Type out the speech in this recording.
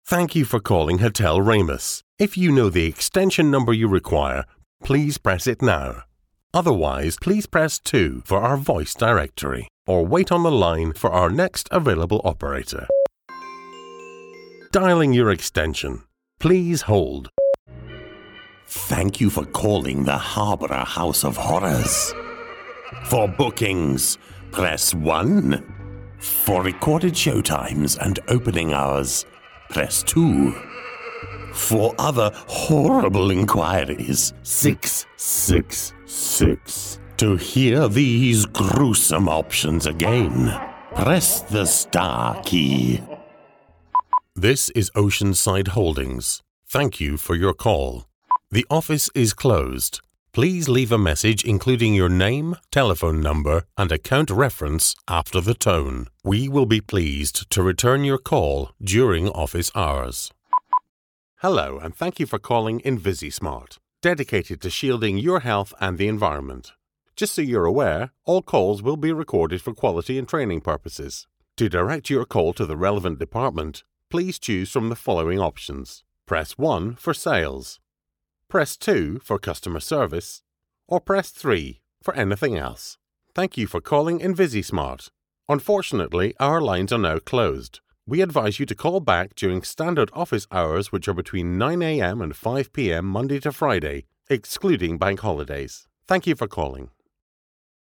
Thank you for calling Hotel Ramus. If you know the extension number you require, please press it now. Otherwise, please press 2 for our voice directory or wait on the line for our next available operator. Dialing your extension. Please hold. Thank you for calling the Harborough House of Horrors. For bookings, press 1. For recorded showtimes and opening hours, press 2. For other horrible inquiries, 666. To hear these gruesome options again, press the star key. This is Oceanside Holdings. Thank you for your call. The office is closed. Please leave a message including your name, telephone number, and account reference after the tone. We will be pleased to return your call during office hours. Hello, and thank you for calling InvisiSmart, dedicated to shielding your health and the environment. Just so you're aware, all calls will be recorded for quality and training purposes. To direct your call to the relevant department, please choose from the following options. Press 1 for sales. Press 2 for customer service, or press 3 for anything else. Thank you for calling InvisiSmart. Unfortunately, our lines are now closed. We advise you to call back during standard office hours, which are between 9 a.m. and 5 p.m. Monday to Friday, excluding bank holidays. Thank you for calling.